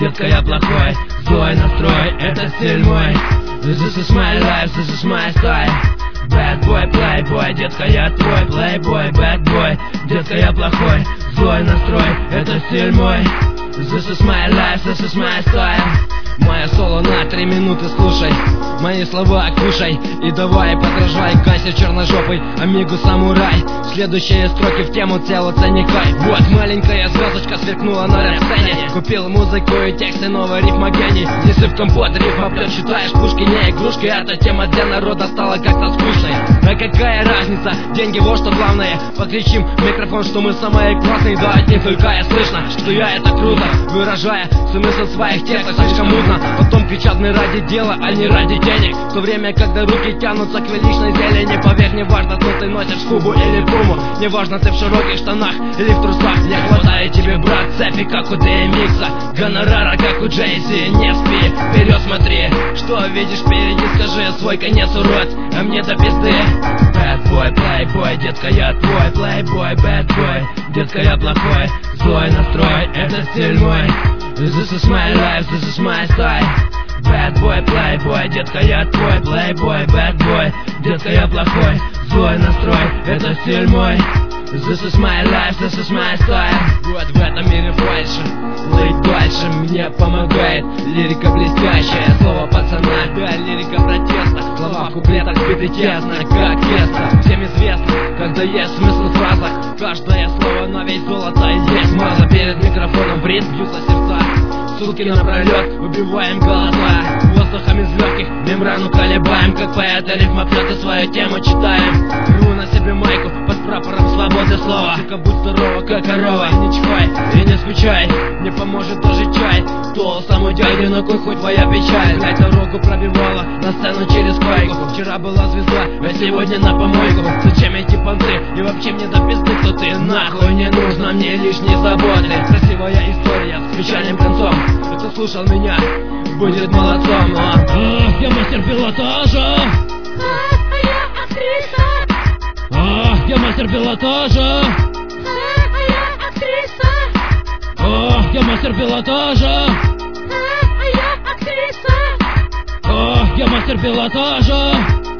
детка, я плохой, злой настрой, это стиль мой. This is my life, this is my style. Bad boy, playboy, детка, я твой playboy, bad boy, детка, я плохой, злой настрой, это стиль мой. This is my life, this is my style. Моя соло на 3 минуты, слушай мои слова, кушай и давай подражай. Кася черножопый, амигу самурай. Следующие строки в тему тела ценникай. Вот маленькая звездочка сверкнула на рэп-сцене. Купил музыку и тексты, новый рифмогений. Не сыпь компот, рифмоплет, считаешь пушки не игрушки. Эта тема для народа стала как-то скучной. А какая разница, деньги вот что главное. Покричим в микрофон, что мы самые классные. Да от них только и слышно, что я это круто, выражая смысл своих текстов слишком мудно. Потом кричат мы ради дела, а не ради денег. В то время, когда руки тянутся к величной зелени. Поверь, не важно, что ты носишь хубу или пуму. Не важно, ты в широких штанах или в трусах. Не хватает тебе, брат, цепи, как у DMX, гонорара, как у Джейси. Не спи, вперед смотри, что видишь впереди, скажи свой конец, урод, а мне до пизды. Bad boy, playboy, детка, я твой playboy, bad boy, детка, я плохой, злой настрой, это стиль мой. This is my life, this is my style. Bad boy, playboy, детка, я твой playboy, bad boy, детка, я плохой, злой настрой, это стиль мой. This is my life, this is my style. Вот в этом мире фальши, лыть дальше мне помогает лирика блестящая. Слово пацана, да, лирика протеста. Слова в куплетах сбиты тесно, как тесто. Всем известно, когда есть смысл в фразах. Каждое слово на весь золото и есть мало. Перед микрофоном в ритм бьются сердца. Сутки напролет убиваем голоса. Воздухом из легких мембрану колебаем. Как поэт рифмоплет и свою тему читаем. Рву на себе майку под прапором свободы слова. Сука, будь здорова, как корова, и не чихай, и не скучай. Не поможет даже чай. Толстому дяде на кой хоть твоя печаль. Блять, дорогу пробивала на сцену через пайку. Вчера была звезда, а сегодня на помойку. Зачем эти понты? И вообще мне до пизды, кто ты. Нахуй не нужно мне лишние заботы. Красивая история с печальным концом. Кто слушал меня, будет молодцом. Я мастер пилотажа. Я актриса. Я мастер пилотажа. Я актриса. Я мастер пилотажа. Я актриса. Я мастер пилотажа.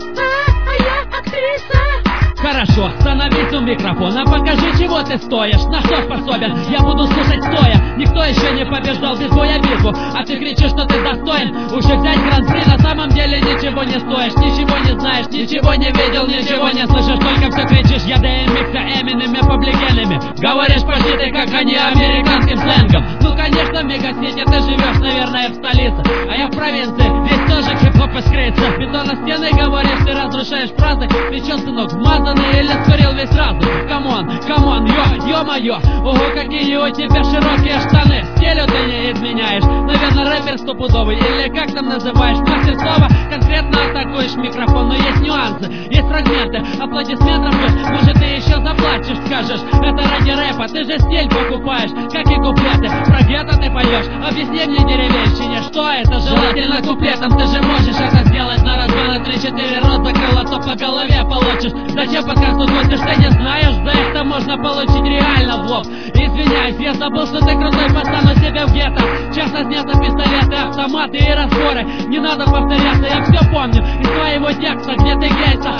Я актриса. Хорошо, становись у микрофона, покажи, чего ты стоишь, на что способен, я буду слушать стоя. Никто еще не побеждал без боя битву, а ты кричишь, что ты достоин. Уже взять гран-при, на самом деле ничего не стоишь. Ничего не знаешь, ничего не видел, ничего не слышишь, только все кричишь. Я DMX, Эминем, Пабликенами. Говоришь почти ты, как они, американским сленгом. Ну конечно, в мегасити ты живешь, наверное, в столице, а я в провинции, здесь тоже хип-хоп искрится. Бетонно-стены, говоришь, ты разрушаешь фразы. Ты чё, сынок, вмазанный или скурил весь разум? Камон, ё-моё. Ого, какие у тебя широкие штаны. Стилю ты не изменяешь. Наверное, рэпер стопудовый, или как там называешь? Мастер слова, конкретно атакуешь микрофон. Но есть нюансы, есть фрагменты. Аплодисментов ждешь, может ты еще заплачешь. Скажешь, это ради рэпа, ты же стиль покупаешь, как и куплеты. Про гетто ты поешь, объясни мне, деревенщине, что это желательно куплетом. Ты же можешь это сделать на раз, два, на 3, 4. Рот закрыл, а то по голове получишь. Зачем подкасту гостишь, ты не знаешь? За это можно получить реально в лоб. Извиняюсь, я забыл, что ты крутой пацан у себя в гетто. Часто снятся пистолеты, автоматы и разборы. Не надо повторяться, я все помню из твоего текста, где ты гейся.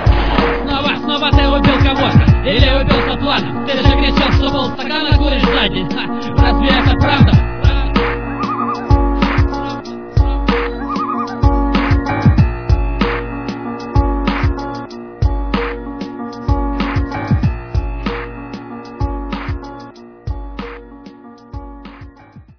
Снова ты убил кого-то или убил соплана. Ты же кричал, что полстакана куришь за день. Разве это правда?